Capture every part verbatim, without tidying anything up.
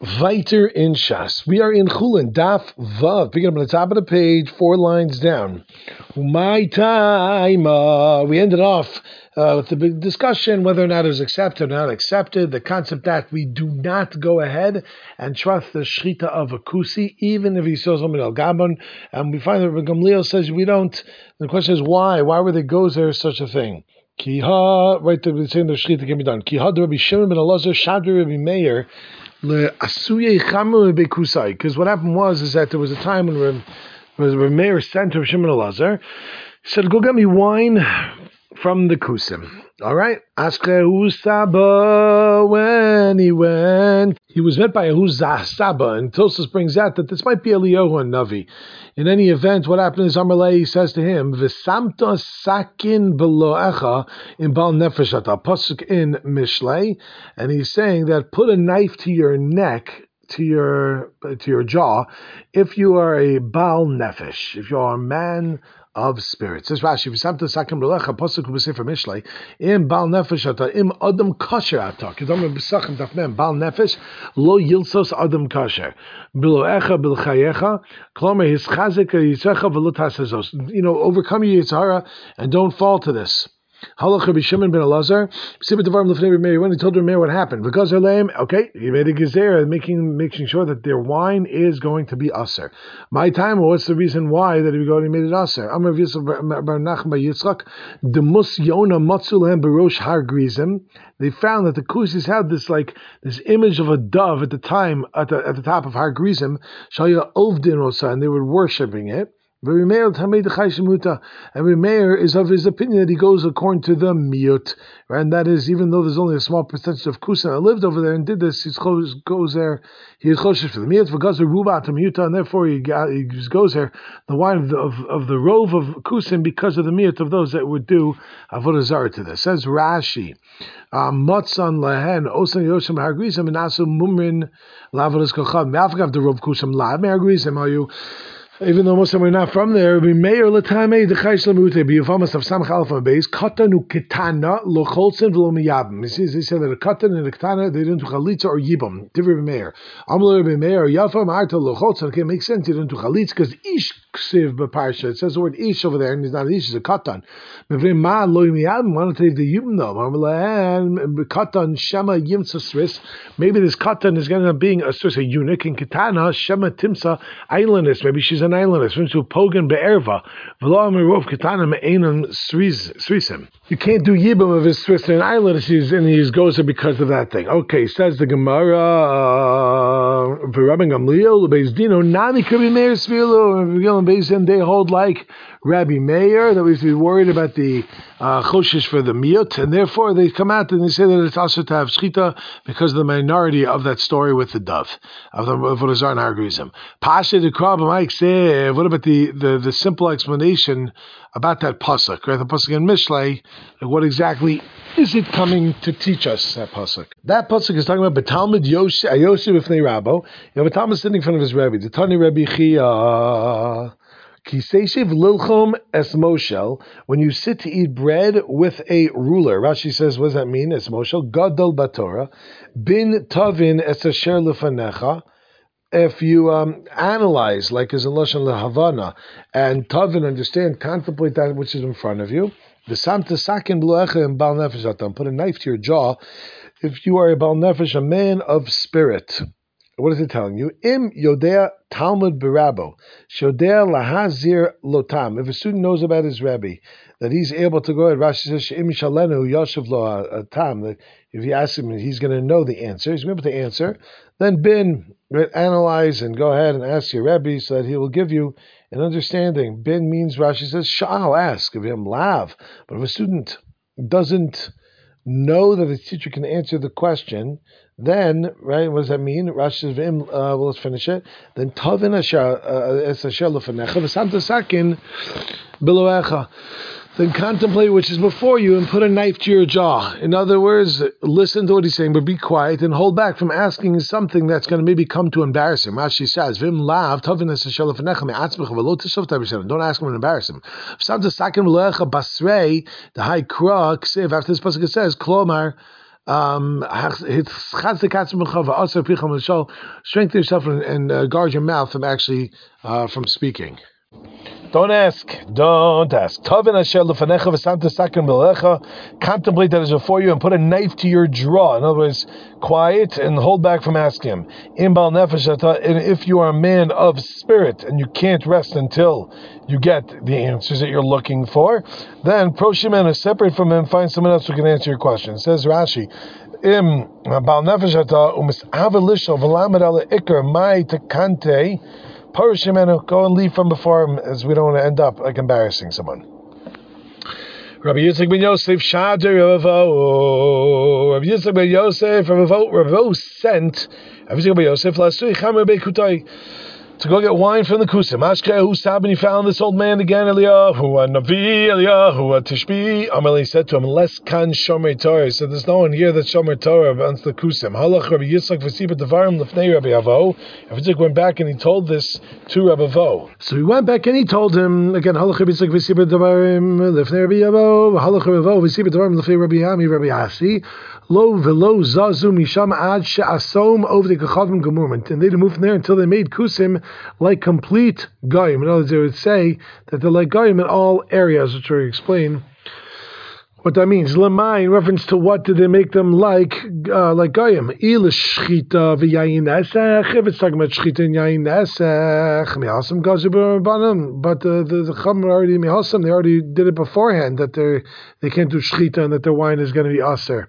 Weiter in Shas. We are in Chulin, Daf Vav. Picking up on the top of the page, four lines down. My time. Uh, we ended off uh, with the big discussion whether or not it was accepted or not accepted. The concept that we do not go ahead and trust the shchita of a kusi, even if he saw something al gabon. And we find that Gamliel says we don't. The question is why? Why would it go there such a thing? Kiha, right there, saying the shchita can be done. Kiha, Rabbi Shimon ben Elazar, Shadri Rabbi Meir. Because what happened was is that there was a time when Reb, Reb Meir sent to Reb Shimon Elazar, he said, "Go get me wine from the kusim." All right, Askeu Saba. When he went, he was met by Ahuzah Saba, and Tosfos brings out that this might be Eliyahu and Navi. In any event, what happened is Amalei says to him, "V'samta sakin beloecha in bal nefesh ata," pasuk in Mishlei, and he's saying that put a knife to your neck, to your to your jaw, if you are a bal nefesh, if you are a man of spirit. Says Rashi, "V'samta sakin beloecha," pasuk b'sefer Mishlei, im bal nefesh ata, im adam kasher ata. Kedam b'sachim dafmem bal nefesh lo yilsos adam kasher. Beloecha b'chayecha, klomer his chazik yitzecha v'lo tasezos. You know, overcome your yitzhara and don't fall to this. Halach Rabbi Shimon ben Elazar, when he told Rabbi Meir what happened, because they're lame, okay, he made a gezerah, making making sure that their wine is going to be aser. My time, well, what's the reason why that he go and he made it aser? Amar Yisrael bar Nachman bar Yitzchak, Demus Yona matzu lehem berosh har grizim. They found that the Kusis had this like this image of a dove at the time at the at the top of har grizim, shaya ovdin osa, and they were worshipping it. And Meir is of his opinion that he goes according to the miut, right? And that is, even though there's only a small percentage of kusim that lived over there and did this, he goes there, he is choshesh for the miut, because of rubat miuta, and therefore he, he goes there, the wine of the, of, of the rove of kusim, because of the miut of those that would do avodah zarah to this. Says Rashi, Motzan lahen osan yoshim hargrizim and asu mumrin lavodas kochav me'afgav the rove kusim la me'hargrizim are you. Even though most of them are not from there, we Meir l'tamei d'chaysh l'mute b'yifamas of sam chalaf on base katan uketana lo cholzen v'lo miyabim. He says they said that a katan and a ketana they didn't do chalitza or yibam. Different Meir. Amar Rabbi Meir yafam arta lo cholzen. Okay, makes sense. He didn't do chalitza because ish ksiv b'parsha. It says the word ish over there, and it's not ish. It's a katan. Mevrim ma lo miyabim. Why don't they the yibam though? Amar katan shema yimtza sris. Maybe this katan is going to end up being a, a eunuch, and ketana shema timsa islandess. Maybe she's an islandess. You can't do yibam of his Swiss and islandess, and he goes there because of that thing. Okay, says the Gemara. Rabbi Gamliel, Beis Dino, Nami could be Meir Svilo, and Beis Din they hold like Rabbi Meir, that we should be worried about the uh, choshesh for the miut, and therefore they come out and they say that it's also to have shchita because of the minority of that story with the dove of the avodah zarah and har grizim. Pasha the Krab Mike said, what about the, the, the simple explanation about that pasuk, right? The pasuk in Mishlei, like what exactly is it coming to teach us? That pasuk. That pasuk is talking about B'talmud Yosef b'fnei Rabbo. You have a Talmud sitting in front of his Rebbe. The Tani Rebbe Chia. Kiseshiv lilchom es moshel, when you sit to eat bread with a ruler. Rashi says, what does that mean? Es moshel gadol batorah bin tavin es asher lefanecha. If you um, analyze, like as in lashon lehavana, and tavin, understand, contemplate that which is in front of you. The samta sakin b'loecha and bal nefesh atam, put a knife to your jaw. If you are a bal nefesh, a man of spirit. What is it telling you? Im yodea Talmud berabo, shodea lahazir lotam. If a student knows about his Rebbe, that he's able to go ahead, Rashi says, Im shalenu yoshev lo tam, that if you ask him, he's going to know the answer, he's going to be able to answer, then bin, right, analyze and go ahead and ask your Rebbe so that he will give you an understanding. Bin means, Rashi says, sha'al, ask, give him lav. But if a student doesn't know that the teacher can answer the question, then, right, what does that mean? Rashi says, uh, well, let's finish it. Then, Tavin es asher lefanecha, v'samta sakin beloecha. Then contemplate which is before you and put a knife to your jaw. In other words, listen to what he's saying, but be quiet and hold back from asking something that's going to maybe come to embarrass him. Rashi says, Vim lav, Tavin es asher lefanecha, me'atzmecha, v'lo tishav tavishem. Don't ask him and embarrass him. V'samta sakin beloecha basrei, the high krah, ksiv, after this pasuk it says, Klomar, Um, strengthen yourself and, and uh, guard your mouth from actually uh, from speaking. Don't ask. Don't ask. Contemplate that is before you and put a knife to your jaw. In other words, quiet and hold back from asking him. And if you are a man of spirit and you can't rest until you get the answers that you're looking for, then proshimen is separate from him. Find someone else who can answer your question. Says Rashi. Im bal nefesh ata umis'ave lisho v'lamed ala ikar mai tekante. Parashimenu, go and leave from before him, as we don't want to end up like embarrassing someone. Rabbi Yitzchak ben Yosef Shader Ravo. Rabbi Yitzchak ben Yosef Ravo Ravo sent Rabbi Yitzchak ben Yosef Lasui Chamer Beikutai to go get wine from the Kusim. Ashke who sab and he found this old man again, Eliyahu, a Navi, Eliyahu, a Tishbi. Amalei said to him, "Less kan shomer Torah." He said, "There's no one here that shomer Torah against the Kusim." Halach Rabbi Yitzchak v'sibat devarim lefnei Rabbi Avo. Rabbi Yitzchak went back and he told this to Rabbi Avo. So he went back and he told him again. Halach Rabbi Yitzchak v'sibat devarim lefnei Rabbi Avo. Halach Rabbi Avo v'sibat devarim lefnei Rabbi Ami Rabbi Asi. Lo velo zazu misham ad she'asom over the kachavim gemurment, and they didn't move from there until they made Kusim like complete goyim. In other words, they would say that they're like goyim in all areas, which we explain what that means. Lemai, in reference to what did they make them like, uh, like goyim? Il shchita v'yayin esech. If it's talking about shchita and yayin esech, mihasam gazu b'rabanan. But the the, the chum already mihasam. They already did it beforehand that they they can't do shchita and that their wine is going to be aser.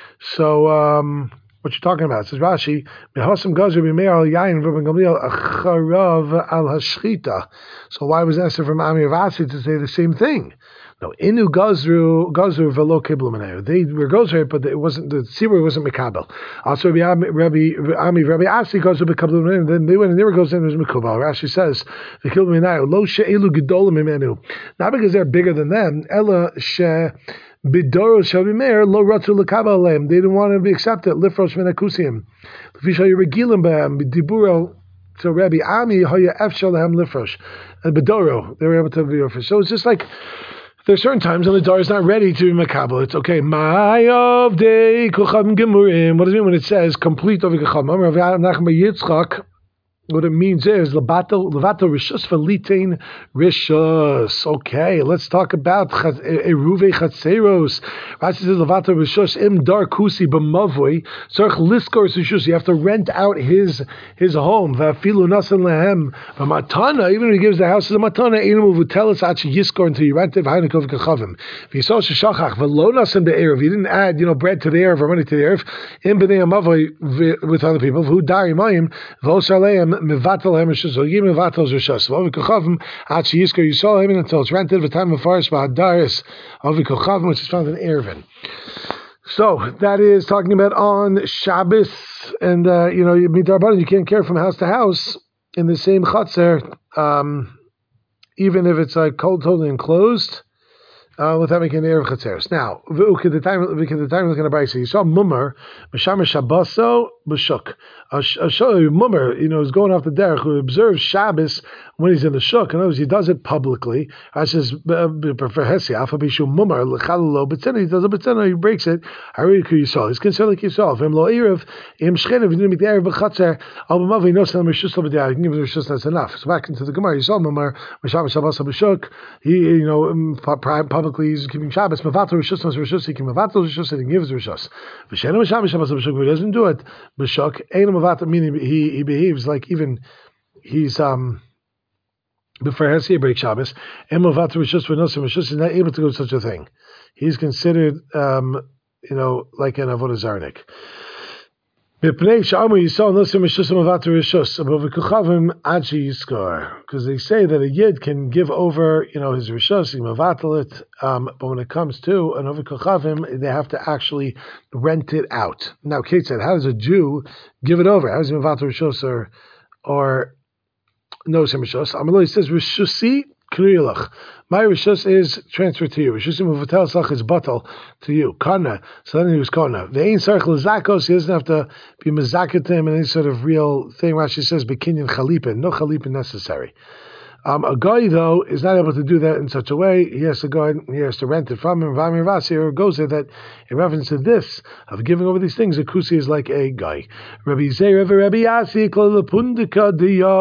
So. um What you're talking about? It says Rashi, "Mehasam gazer b'meir al yayin v'ben gamliel acharav al hashchita." So why was Esther from Ami Ravasi to say the same thing? No, inu gazru gazru v'lo kiblu meneir. They were gazer, but it wasn't the tzibur wasn't mekabel. Also, Rabbi Rabbi Ami Rabbi Asi gazru b'kablu meneir. Then they went and they were gazer and it was mekabel. Rashi says the kiblu meneir lo she'elu gedolim imenu. Not because they're bigger than them. Ella she. Bidoro Shavimer lo ratu lekabalem. They didn't want to be accepted. Lifrosh menakusim. Lefisha yirigilim behem bidiburo. So Rabbi Ami haya efshalem lifrosh. And Bidoro, they were able to be offered. So it's just like there's certain times when the door is not ready to be makabel. It's okay. My of day kucham gemurim. What does it mean when it says complete of kucham? Rav Nachman bar Yitzchak. What it means is levato levato rishus v'litain rishus. Okay, let's talk about eruve chatzeros. Rashi says levato rishus im dar kusi b'mavoi tzarich liskor rishus. You have to rent out his his home. V'afilu nasan lehem v'matana. Even if he gives the house as a matana, einu vutelis achi yiskor until you rent it. V'hainakov kachavim. V'yisol sheshachach v'lo nasan be'erev. You didn't add, you know, bread to the erev or money to the erev. Im b'nei amavoi with other people. V'hu dari mayim v'osaleim. Mevatel hem rishus. So give mevatel rishus. V'avikochavim ad sheyiskor yisol him until it's rented. V'time v'faris v'adaris avikochavim, which is found in Erevin. So that is talking about on Shabbos, and uh, you know, you meet Darbanan, you can't carry from house to house in the same chutzner, um, even if it's like cold, totally enclosed. Uh, without making an erev chatzeros. Now, the time we can the time looking at Brisa, you saw mummer, mishamer shabbaso b'shuk. A mummer, you know, is going off the derech who observes Shabbos when he's in the shuk. In other words, he does it publicly. I says prefer hesi alpha bishu mummer lechalalo b'tzena. He does a b'tzena, he breaks it. Harei ku yisol. He's considered like yisol. V'im lo erev im shchenev. If you didn't make the erev b'chatzer, al b'mav he knows that rishus lo b'diyah. You can give him rishus, that's enough. So back into the Gemara, you saw mummer mishamer shabbaso b'shuk. He, you know, publicly he's keeping Shabbos. Mevatel rishus mas rishus. He can mevatel rishus and he gives rishus. V'shenu mishamer shabbaso b'shuk. But he doesn't do it b'shuk. Ain't meaning he, he behaves like even he's um before Hesi break Shabbos and Mavatar Rishus for Nosim Rishus is not able to do such a thing. He's considered um you know like an avodah zarnik. Because they say that a yid can give over, you know, his rishus, mavatal it, um, but when it comes to an overkuchavim, they have to actually rent it out. Now, Kate said, how does a Jew give it over? How does he mavatal rishus or or no rishus? Amaloi says rishusi kriyulach. My rishus is transferred to you. Rishusim uvatel sach is batal to you. Kana. So then he was kana. The ain't sarch lezakos. He doesn't have to be mezaket him in any sort of real thing. Rashi says bekinyan chalipin. No chalipin necessary. Um, a guy though is not able to do that in such a way. He has to go and he has to rent it from him. Vamir Vasi goes there that in reference to this of giving over these things, a kusi is like a guy. Rabbi Zera Rabbi Yasi Klalapundika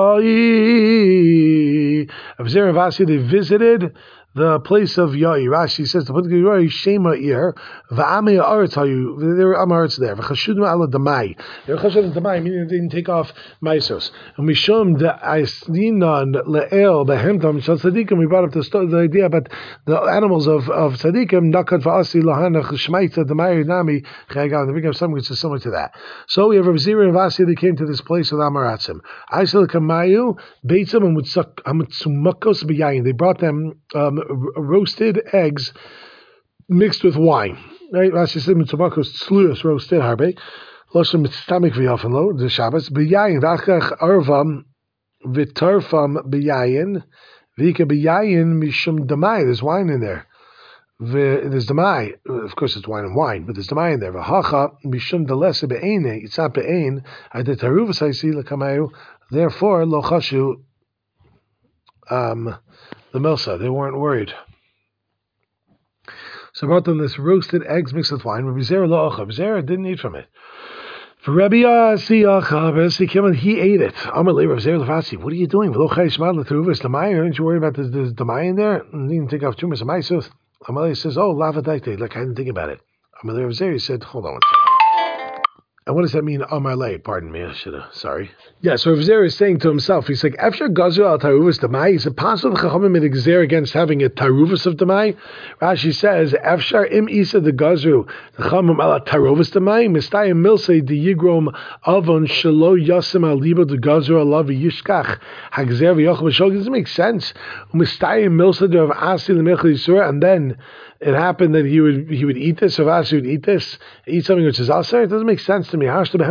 Diyai. Of Zera Vasi they visited the place of Yai. Rashi says the Pundika Yai Shema Ir Va'amei Aretz Hayu. There were Amaretz there. V'chashudim ala Damai. They were chashudim Damai, meaning they didn't take off Maisos. And we show them the Aisninan Le'el Behemtam Shal Tzadikim. We brought up the, the idea about the animals of of Tzadikim. Nakat Va'asi Lahanach Shmaita Damai Nami Chayagav. The beginning of something which is similar to that. So we have Rav Zira and Vasi. They came to this place with Amaratzim. Aisel Kamayu Beitzim and Mutsumakos B'Yayin. They brought them um, roasted eggs mixed with wine. Right? Rashi said Mutsumakos Tzluyos roasted harbe. Loshem Mitztamik V'Yofen Lo the Shabbos B'Yayin V'Achach Arvam V'Tarfam B'Yayin V'Ika B'Yayin Mishum Damai. There's wine in there. There's Damai. Of course, it's wine and wine, but there's Damai in there. V'Hacha Mishum Dalesa Be'ene. It's not Be'ene. I did Taruvas I see L'Kamayu. Therefore, Lo Chashu. Um. The Milsa, they weren't worried. So I brought them this roasted eggs mixed with wine. Rabbi Zera lo achav. Zera didn't eat from it. For Rabbi Yasi achav, he came and he ate it. Amar le Rabbi Zera lefasi. What are you doing? V'lo chai shmad l'teruvas damai. Aren't you worried about this, this damai in there? And he didn't take off too much amaisus. Amar le says, oh, lavadaite. Like I didn't think about it. Amar le Rabbi Zera said, hold on one second. And what does that mean? Amar le, pardon me, I should have, sorry. Yeah, so Rav Zera is saying to himself, he's like, Efshar Gazu al Taruvas Damai, is it possible the Chachamim made a Gzer against having a Taruvas of Damai? Rashi says, Efshar im Isa the Gazu, the Chachamim al Taruvas Damai, Mistayim Milsei de Yigrom Avon Shalo Yasim al Libo de Gazu alav Yishkach, Hagzer v'yochel v'shol. Does it make sense? Mistayim Milsei de Rav Asi l'mechel Yisur, and then it happened that he would he would eat this, Rav Asi would eat this, eat something which is aser. It doesn't make sense to me. Even the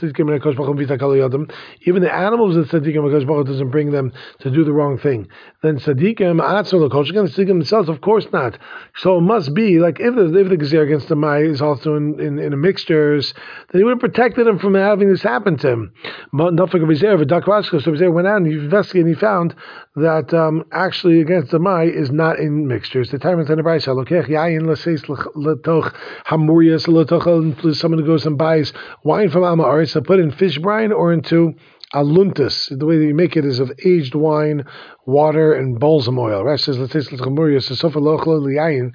animals of tzaddikim doesn't bring them to do the wrong thing. Then tzaddikim, tzaddikim themselves, of course not. So it must be like if the if the gezer against the mai is also in in, in the mixtures, then he would have protected him from having this happen to him. So Gezer went out and he investigated and he found that um, actually against the mai is not in mixtures. The time in the brayso lokech yayin l'seis l'toch hamurias l'toch. Someone goes and buys wine from Ama Aretz to put in fish brine or into aluntus. The way that you make it is of aged wine, water, and balsam oil. Rashi says, "Let's say l'chamurias sofa lochlo liyayin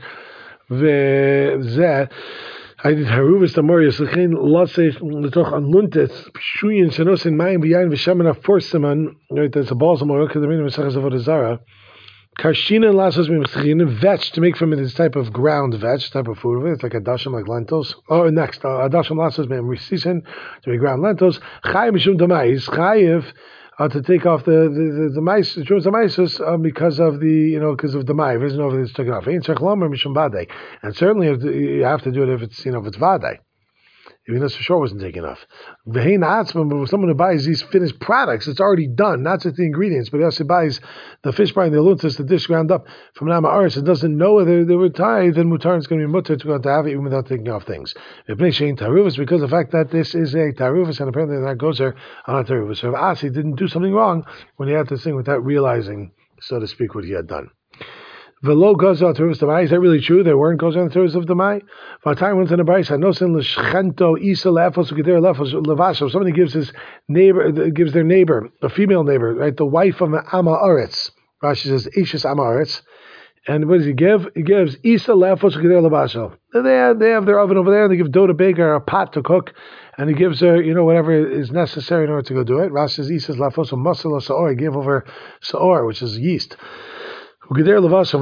v'zeh." I did haruvas tamorias l'chein laseif l'toch aluntus pshuyin shenos in mayim v'yayin v'shaman aforsiman. Right, that's a balsam oil because the meaning of Mesachas Avodah Zarah. Karshina and lasos mimchina vetch to make from it this type of ground vetch type of food. It's like a dashim like lentils. Oh, next uh, a dashim lasos mem resisin to make ground lentils. Chayiv mishum damai is chayiv uh, to take off the the the mice the the mices uh, because of the you know because of the mai. There's no it's taken off. Ain't chachlomer mishum vadei, and certainly if the, you have to do it if it's you know if it's vadei. Even though for sure wasn't taken off. But someone who buys these finished products, it's already done, not just the ingredients, but he also buys the fish brine, the aluntus, the dish ground up from Nama Aretz, and doesn't know whether they were tied, then mutar is going to be mutar to go to have it even without taking off things. Because of the fact that this is a taruvus, and apparently that goes there on a taruvus. So if Asi didn't do something wrong when he had this thing without realizing, so to speak, what he had done. Velo gaza terus damai. Is that really true? There weren't gaza terus of damai. Vatai went to the brayso. Nosen l'shchento isa lefos u'geder lefos levasho. Somebody gives his neighbor, gives their neighbor, a female neighbor, right, the wife of Ama Aretz. Rashi says Ishis Ama Aretz. And what does he give? He gives isa lefos u'geder levasho. They have, they have their oven over there, and they give dough to bake or a pot to cook, and he gives her, you know, whatever is necessary in order to go do it. Rashi says Isas lefos u'masala saor. He gave over saor, which is yeast. And gives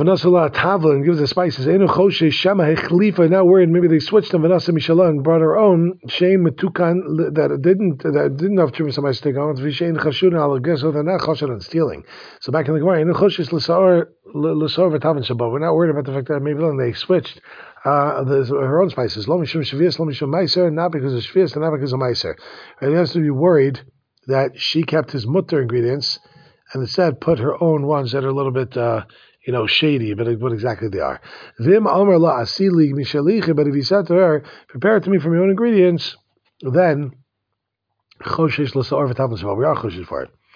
the spices. Now worried maybe they switched them Vanessa Mishala and brought her own Shane Matukan that didn't that didn't have Trumas on my stick on Vishain Chashun al guess they're not Chashun and stealing. So back in the Gemara, we're not worried about the fact that maybe they switched uh, the, her own spices. Not because of Shvias and not because of Meiser. He has to be worried that she kept his mutter ingredients and instead put her own ones that are a little bit, uh, you know, shady, but what exactly they are. Vim Amar La Asili Mishalicha, but if he said to her, prepare it to me from your own ingredients, then Choshesh L'Sa'or V'Tav L'Sa'or, we are Choshesh for it.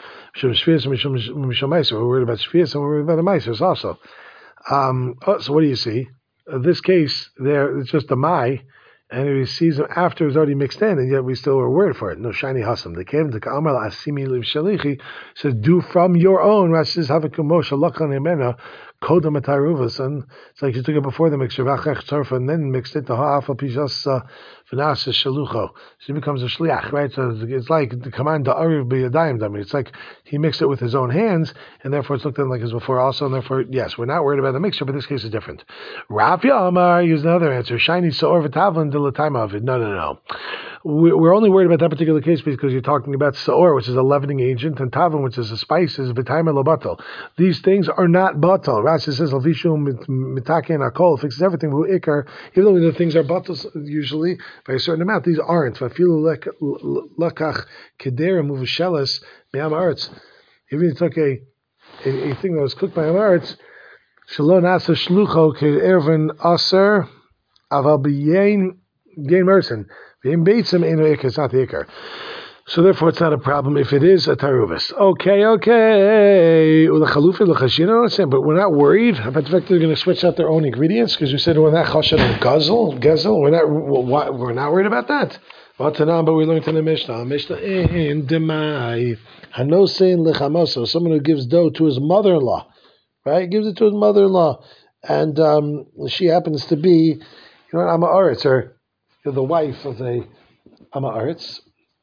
We're worried about Shvius and we're worried about the Meisers also. Um, oh, so what do you see? In this case, there it's just a Mai, and he sees him after it's already mixed in, and yet we still were worried for it. No shiny hasam. They came to Ka'amar Asimi Liv Shalichi, says, do from your own. Rashi says, have a kumosha lachan emena. Kodam ataruvas, and it's like you took it before the mixture, and then mixed it to ha'afal pijas v'nasa shalucho. She becomes a shliach, right? So it's like the command to ariv b'yadayim. I mean, it's like he mixed it with his own hands, and therefore it's looked at like as before also, and therefore, yes, we're not worried about the mixture, but this case is different. Rav Amar used another answer, shiny so'or v'tavlin de l'tayma of it. No, no, no. We're only worried about that particular case because you're talking about so'or, which is a leavening agent, and tavlin, which is a spice, is v'tayma lo batal. These things are not batal. Rashi says, "Alvishu mitaken akol fixes everything." But ikar, even though the things are battles usually by a certain amount, these aren't. Vafilu lakach kedera muvushelas me'am arts. Even if you took a, a a thing that was cooked by am arts, shalom nasa shlucho ke'ervin aser aval b'yein gain merson b'yein beitzim eno ikar. It's not the ikar. So therefore, it's not a problem if it is a taruvis. Okay, okay. But we're not worried about the fact they're going to switch out their own ingredients because you said we're not chashan and gazel, gazel. We're not. We're not worried about that. But we learned in the Mishnah. Mishnah in demai hanosein lechamoso. Someone who gives dough to his mother-in-law, right? Gives it to his mother-in-law, and um, she happens to be, you know, an Amma Aretz, or the wife of a Amma Aretz.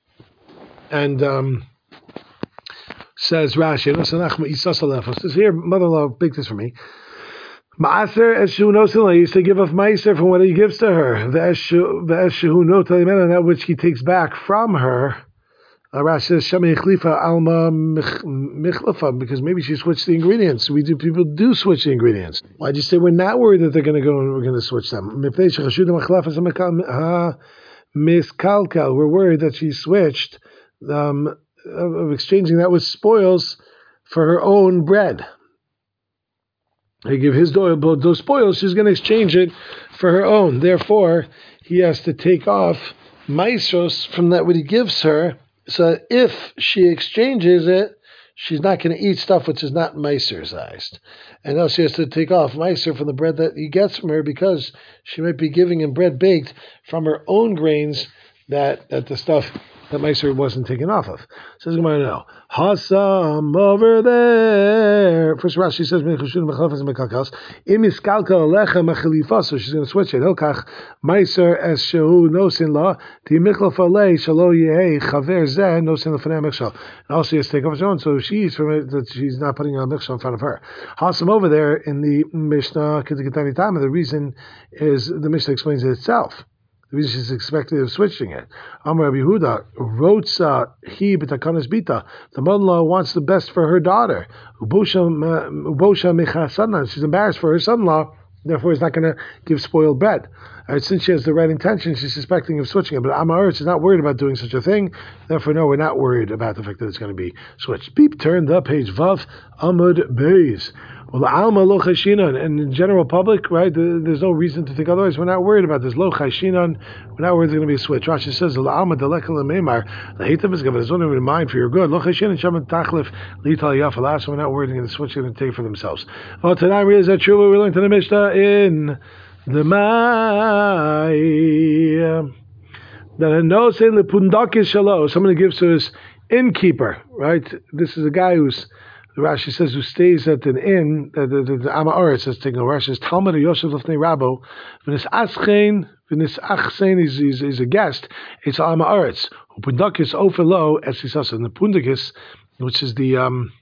And um, says Rashi, says here, mother-in-law, bake this for me. Ma'aser eshu nosila, he used to give off ma'aser from what he gives to her. The eshu notalimena, that which he takes back from her. Uh, Rashi says shami chlifa alma michlafa, because maybe she switched the ingredients. We do people do switch the ingredients. Why'd you say we're not worried that they're going to go and we're going to switch them? Miskalkal, we're worried that she switched. Um, of exchanging that with spoils for her own bread. He give his dough, but those spoils, she's going to exchange it for her own. Therefore, he has to take off maisos from that what he gives her. So if she exchanges it, she's not going to eat stuff which is not meiser-sized. And now she has to take off meiser from the bread that he gets from her because she might be giving him bread baked from her own grains that, that the stuff that Meiser wasn't taken off of. Says Gemara now, Hasam over there. First Rashi says, so she's going to switch it. Hilkach Meiser es shehu nosin la ti michlaf alei shalo yehei chaver zeh nosin lefanei michshal. And also he has to take off his own, so she eats from it that she's not putting on michshal in front of her. Hasam over there in the Mishnah Ketikatani Tama, the reason is the Mishnah explains it itself. The reason she's expected of switching it. Amar Rabbi Yehuda, Rotza hi b'takanas bita. The mother-in-law wants the best for her daughter. Ubosha mecha. She's embarrassed for her son-in-law. Therefore, he's not going to give spoiled bread. All right, since she has the right intention, she's suspecting of switching it. But Amar is not worried about doing such a thing. Therefore, no, we're not worried about the fact that it's going to be switched. Beep, turn the page. Vav Amud Beis. Well, Alma lo chashinan, and in the general public, right? There's no reason to think otherwise. We're not worried about this lo chashinan. We're not worried there's going to be a switch. Rashi says the Alma delekal lemeimar lahitav is given. There's only in mind for your good. Lo chashinan shaman tachlif lital yafalas. We're not worried they're going to switch it and take it for themselves. Well, tonight is that true? We learned in the Mishnah in the Mai that a no say lepundakis shalo. Somebody gives to his innkeeper, right? This is a guy who's. The Rashi says who stays at an inn. The the, the, the Amma Aretz says taking a Rashi says Talmud Yosef Lefnei Rabo. V'nis Aschein v'nis Achsein is is is a guest. It's Amma Aretz. Upundakis ofelo as he says in the Pundakis, which is the um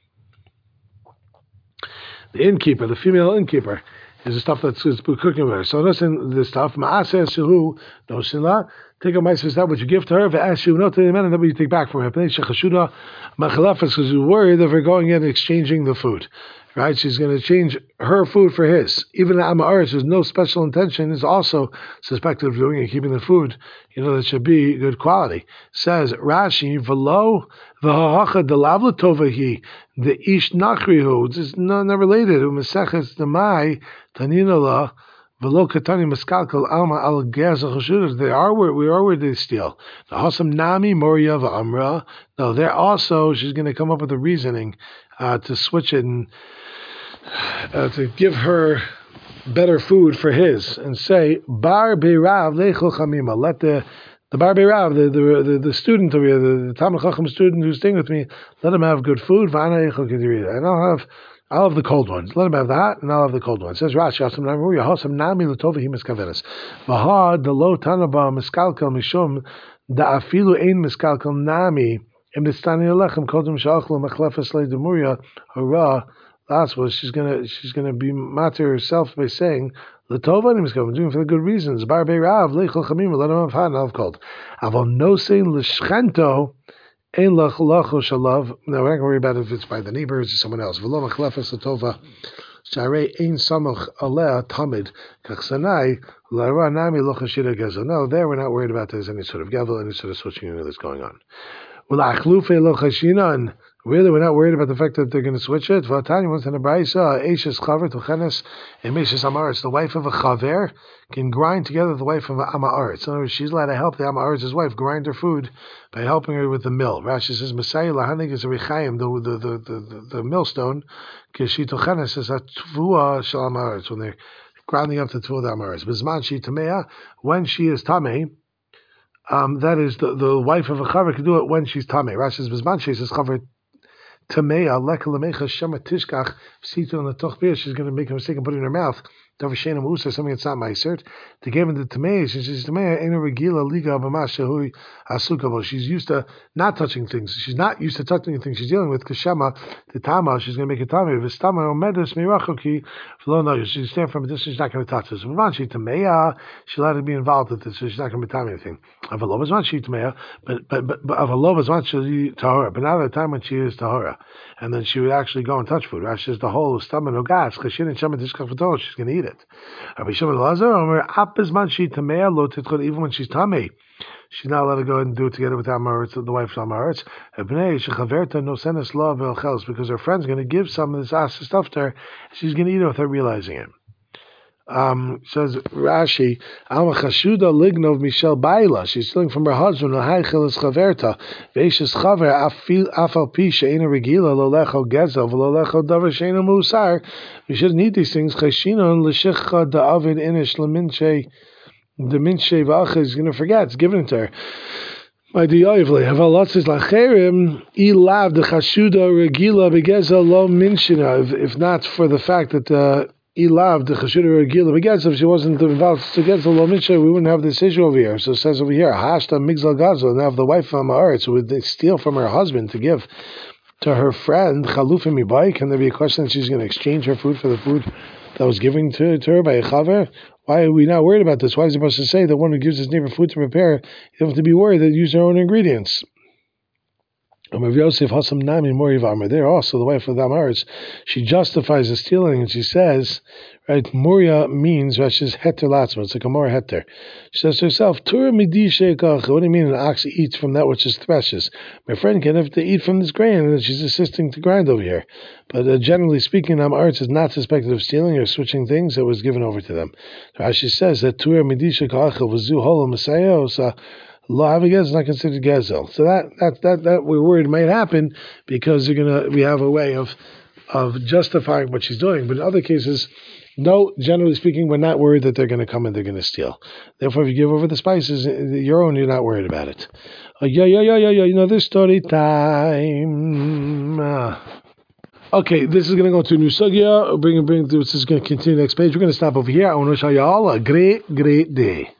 the innkeeper, the female innkeeper, is the stuff that's cooking with her. So listen, the stuff Maaseh Shehu Nosinla. Take a ma'aser that which you give to her, and that what you take back from her. Because you're worried that we're going in and exchanging the food. Right? She's going to change her food for his. Even the Amma Aretz, there's no special intention, is also suspected of doing it, keeping the food, you know, that should be good quality. Says Rashi, V'lo v'ha'acha delavla tovahi, the ish nachrihu, this is not, not related, u'meseches demai, tanina la, V'lo katani maskalkal alma al gezel chashudas. They are where we are where they steal. The hasam nami moria v'amra. No, they're also. She's going to come up with a reasoning uh, to switch it and uh, to give her better food for his and say bar beirav lechol chamima. Let the the bar beirav the the the, the student over here, the, the Talmud Chacham student who's staying with me, let him have good food. V'ana echol kedirida. And I'll have. I'll have the cold ones. Let him have the hot, and I'll have the cold ones. It says Rashi, Hasam nami Hasam nami l'tova hi miskaveres. V'ha the lo tanaba miskalkel mishum da afilu ein miskalkel nami im nistani alechem kodem shachlo machlefes le demuria hara. Last was she's gonna she's gonna be matter herself by saying l'tova hi miskaveres, doing for the good reasons. Bar beirav leichol chamim, let him have hot and I'll have cold. Avol no sein l'shchento. Ein lach lacho shalav. Now we're not going to worry about if it's by the neighbors or someone else. V'lo machlefes l'tova sharei ein samach aleh tamid kachsanai l'ara nami lo chashira gezel. No, there we're not worried about there's any sort of gevel, any sort of switching that's going on. V'la'achlufe lo chashina, and really we're not worried about the fact that they're going to switch it. V'atani wants in a brayso eishes chaver tuchenes emishes amaretz. The wife of a chaver can grind together the wife of an amaretz. In other words, she's allowed to help the amaretz's wife grind her food by helping her with the mill. Rashi says Messiah lahanig is a richayim, the the the the, the, the millstone. Kishi tuchenes is a tvua shel amaretz, when they're grinding up the tvua of the amaretz. Bizman she tamea, when she is tamei. Um, that is the, the wife of a chaver can do it when she's tamei. Rashi says Bizman she says chaver. Tamea lekalamecha shema tishkach sito on the tochbir. She's going to make a mistake and put it in her mouth. Davashena musa, something that's not my cert. To give him the tamea, she says tamea ena regila liga b'masha hui asukabo. She's used to not touching things. She's not used to touching things she's dealing with. Kashama the tama, she's going to make a tamea. V'stama omedes mirachoki v'lo no. She's standing from a distance. She's not going to touch this. V'man she tamea. She's allowed to be involved with this, so she's not going to be tamea anything. Avalov is one she tamea, but but but but avalov is one she tahora. But now the time when she is tahora. And then she would actually go and touch food. Rashi says the whole stomach no gas because she didn't shema tishkach v'tol. She's going to eat it. Rabbi Shimon Elazar, Omer apizman she tamei lo titchol, even when she's tamei, she's not allowed to go and do it together with Amaretz, the wife of Amaretz. Ebnei shechaverta no senes lo v'elchelos, because her friend's going to give some of this asa stuff to her. She's going to eat it without realizing it. Um, says Rashi, Alma chashuda lignov Michelle Baila. She's stealing from her husband. Lahaychel is chaverta. Veishes chaver afil afal pi she'ena regila lo lecho gezel v'lo lecho davar she'ena musar. We shouldn't eat these things. Chashinon l'shicha da'avid inish l'minche the minche v'acha is going to forget. It's given to her. My diavle have a lot says lacherim ilav the chashuda regila begezel lo minchina. If not for the fact that uh, he loved the Chashuda Regila. Because if she wasn't involved to get the Lomicha, we wouldn't have this issue over here. So it says over here, Hashta Migzal Gazel, and have the wife from Haaretz who would steal from her husband to give to her friend Chalufim Ibai. Can there be a question that she's going to exchange her food for the food that was given to, to her by a Chaver? Why are we not worried about this? Why is it supposed to say that one who gives his neighbor food to prepare, you don't have to be worried that they use their own ingredients? Yosef Hasam Nami Moriv there also the wife of the Amaretz, she justifies the stealing and she says, right, Moria means Rashi's heter latzma, it's like a more heter. She says to herself, Tura midi sheikach, what do you mean an ox eats from that which is threshes? My friend can have to eat from this grain, and she's assisting to grind over here. But uh, generally speaking, Amaretz is not suspected of stealing or switching things that was given over to them. Rashi says that Tura midi sheikach v'zu holo masayos. Lo Havigez is not considered gezel, so that that that that we're worried might happen because you're gonna we have a way of of justifying what she's doing. But in other cases, no. Generally speaking, we're not worried that they're going to come and they're going to steal. Therefore, if you give over the spices, your own, you're not worried about it. Uh, yeah, yeah, yeah, yeah, yeah. You know this story time. Uh, okay, this is going to go to a new sugya. Bring bring. This is going to continue next page. We're going to stop over here. I want to wish you all a great, great day.